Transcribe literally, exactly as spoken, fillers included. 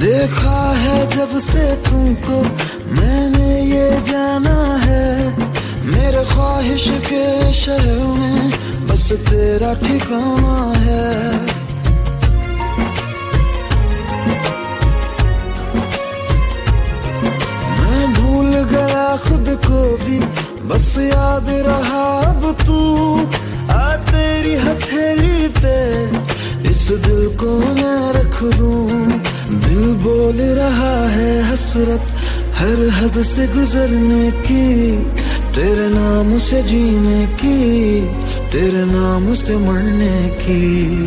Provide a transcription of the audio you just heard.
देखा है जब से तुमको मैंने ये जाना है, मेरे ख्वाहिश के शहर में बस तेरा ठिकाना है। मैं भूल गया खुद को भी, बस याद रहा अब तू। आ तेरी हथेली पे इस दिल को मैं रख दूं। दिल बोल रहा है हसरत हर हद से गुजरने की, तेरे नाम से जीने की, तेरे नाम से मरने की।